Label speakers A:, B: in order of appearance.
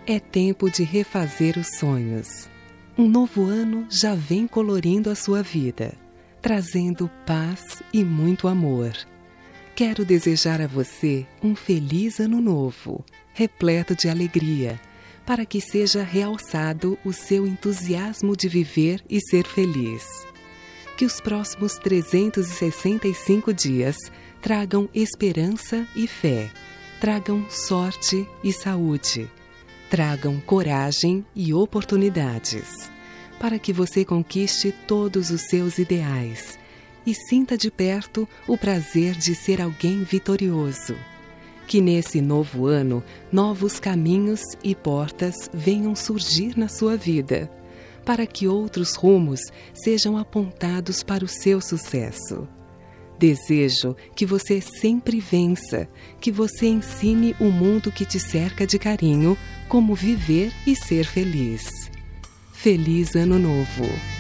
A: É tempo de refazer os sonhos. Um novo ano já vem colorindo a sua vida, trazendo paz e muito amor. Quero desejar a você um feliz ano novo, repleto de alegria, para que seja realçado o seu entusiasmo de viver e ser feliz. Que os próximos 365 dias tragam esperança e fé, tragam sorte e saúde, tragam coragem e oportunidades, para que você conquiste todos os seus ideais e sinta de perto o prazer de ser alguém vitorioso. Que nesse novo ano, novos caminhos e portas venham surgir na sua vida, para que outros rumos sejam apontados para o seu sucesso. Desejo que você sempre vença, que você ensine o mundo que te cerca de carinho como viver e ser feliz. Feliz Ano Novo!